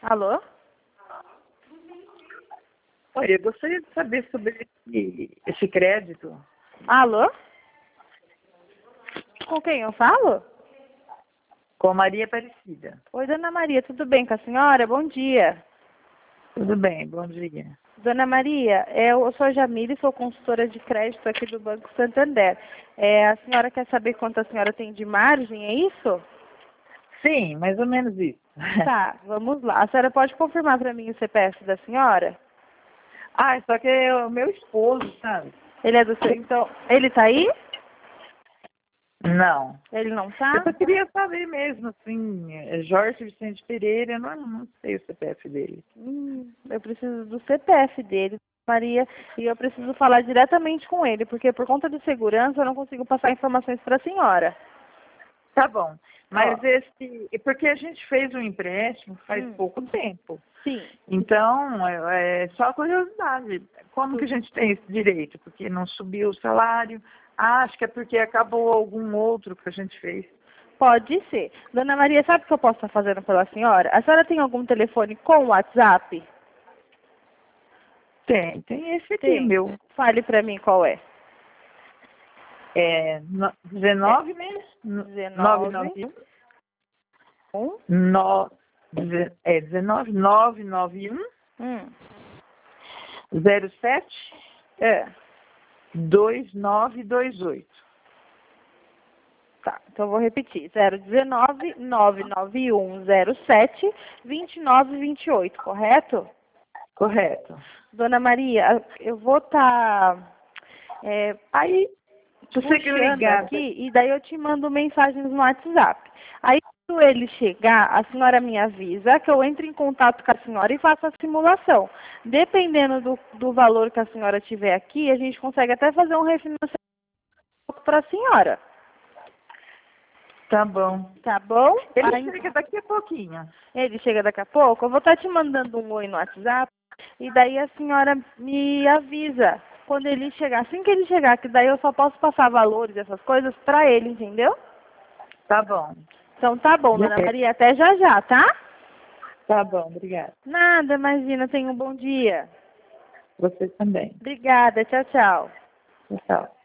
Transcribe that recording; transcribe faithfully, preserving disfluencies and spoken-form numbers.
Alô? Oi, eu gostaria de saber sobre esse, esse crédito. Alô? Com quem eu falo? Com a Maria Aparecida. Oi, dona Maria, tudo bem com a senhora? Bom dia. Tudo bem, bom dia. Dona Maria, eu sou a Jamile, sou consultora de crédito aqui do Banco Santander. É, a senhora quer saber quanto a senhora tem de margem, é isso? Sim, mais ou menos isso. Tá, vamos lá. A senhora pode confirmar para mim o C P F da senhora? Ah, só que é o meu esposo, sabe? Ele é do seu... Então, ele tá aí? Não. Ele não Eu tá? só queria saber mesmo, assim, é Jorge Vicente Pereira, eu não, não sei o C P F dele. Hum, eu preciso do C P F dele, Maria, e eu preciso falar diretamente com ele, porque por conta de segurança eu não consigo passar informações para a senhora. Tá bom. Mas Ó. esse. Porque a gente fez um empréstimo faz Hum. pouco tempo. Sim. Então, é, é só curiosidade. Como que a gente tem esse direito? Porque não subiu o salário. Ah, acho que é porque acabou algum outro que a gente fez. Pode ser. Dona Maria, sabe o que eu posso estar fazendo pela senhora? A senhora tem algum telefone com WhatsApp? Tem, tem esse aqui, Tem. meu. Fale para mim qual é. É no- É dezenove, né? nove nove dezenove, um. um, No, deze- é dezenove, nove nove um, hum, zero sete, é. dois nove dois oito. Tá, então eu vou repetir. zero um nove, nove nove um zero sete, dois nove dois oito, correto? Correto. Dona Maria, eu vou estar Aí, se você quer puxando ligar, aqui e daí eu te mando mensagens no WhatsApp. Aí, quando ele chegar, a senhora me avisa que eu entre em contato com a senhora e faço a simulação. Dependendo do, do valor que a senhora tiver aqui, a gente consegue até fazer um refinanciamento para a senhora. tá bom. Tá bom? Ele Aí, chega daqui a pouquinho. ele chega daqui a pouco. Eu vou estar te mandando um oi no WhatsApp e daí a senhora me avisa quando ele chegar. Assim que ele chegar, que daí eu só posso passar valores, essas coisas, para ele, entendeu? Tá bom. Então tá bom, dona Beleza. Maria. Até já já, tá? Tá bom, obrigada. Nada, imagina. Tenha um bom dia. Você também. Obrigada. Tchau, tchau. Tchau.